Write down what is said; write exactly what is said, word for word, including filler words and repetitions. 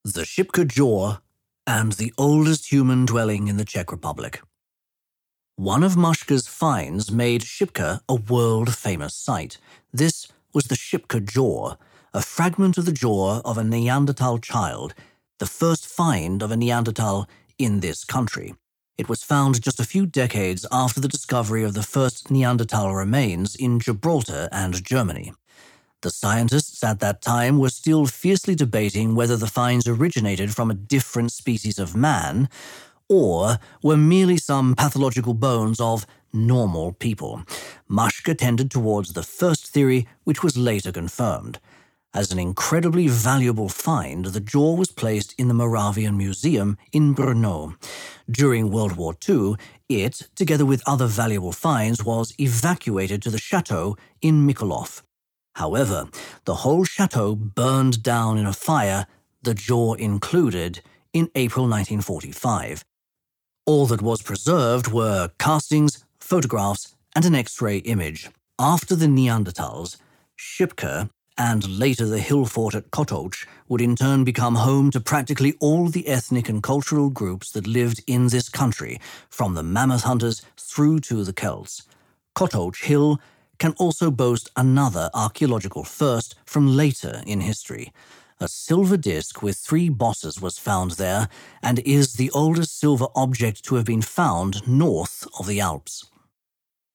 the Šipka jaw, and the oldest human dwelling in the Czech Republic. One of Maška's finds made Šipka a world-famous sight. This was the Šipka jaw, a fragment of the jaw of a Neanderthal child, the first find of a Neanderthal in this country. It was found just a few decades after the discovery of the first Neanderthal remains in Gibraltar and Germany. The scientists at that time were still fiercely debating whether the finds originated from a different species of man or were merely some pathological bones of normal people. Maška tended towards the first theory, which was later confirmed. As an incredibly valuable find, the jaw was placed in the Moravian Museum in Brno. During World War Two, it, together with other valuable finds, was evacuated to the chateau in Mikulov. However, the whole chateau burned down in a fire, the jaw included, in April nineteen forty-five. All that was preserved were castings, photographs, and an X-ray image. After the Neanderthals, Šipka, and later the hill fort at Kotoč, would in turn become home to practically all the ethnic and cultural groups that lived in this country, from the mammoth hunters through to the Celts. Kotoč Hill can also boast another archaeological first from later in history. A silver disc with three bosses was found there and is the oldest silver object to have been found north of the Alps.